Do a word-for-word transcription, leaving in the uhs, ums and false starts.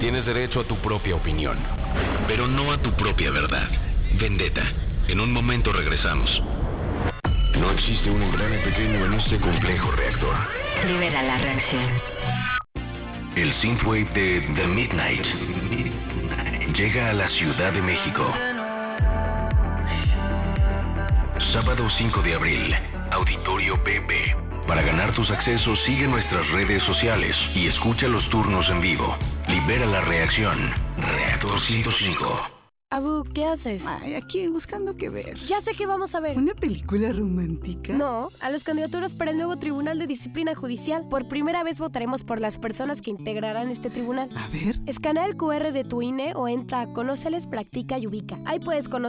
Tienes derecho a tu propia opinión, pero no a tu propia verdad. Vendetta. En un momento regresamos. No existe un engrane pequeño en este complejo reactor. Libera la reacción. El synthwave de The Midnight llega a la Ciudad de México. Sábado cinco de abril, Auditorio Pepe. Para ganar tus accesos, sigue nuestras redes sociales y escucha los turnos en vivo. Libera la reacción. Reactor ciento cinco. Abu, ¿qué haces? Ay, aquí buscando qué ver. Ya sé que vamos a ver. ¿Una película romántica? No, a las candidaturas para el nuevo Tribunal de Disciplina Judicial. Por primera vez votaremos por las personas que integrarán este tribunal. A ver. Escanea el cu erre de tu I N E o entra a Conóceles, Practica y Ubica. Ahí puedes conocer